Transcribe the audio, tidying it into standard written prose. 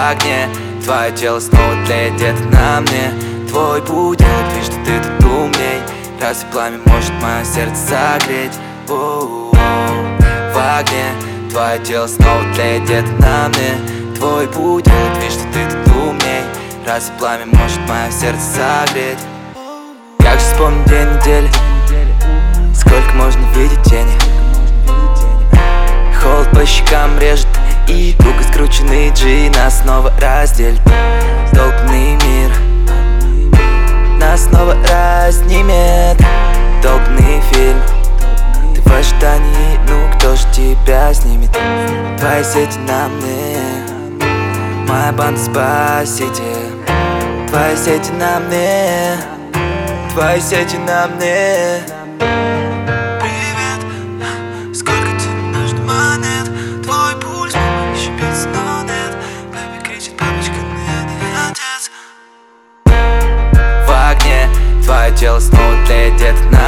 огне. Твое тело снова тлеет где-то на мне. Твой путь делает вид, что ты тут умней. Разве пламя может мое сердце согреть? В огне. Твое тело снова тлеет где-то на мне. Твой путь делает вид, что ты тут умней. Разве пламя может мое сердце согреть? Как же вспомнить день недели? Сколько можно видеть тени? Холод по щекам режет, и туго скрученный джи нас снова разделит. Долбанный мир нас снова разнимет. Долбанный фильм, ты в ожидании, ну кто же тебя снимет? Твои сети на мне, моя банда спаситель. Твои сети на мне, твои сети на мне. Привет, сколько тебе нужно монет? Твой пульс еще бьется, но нет. Бэби кричит, папочка, но я не отец. В огне, твое тело снова тлеет где-то на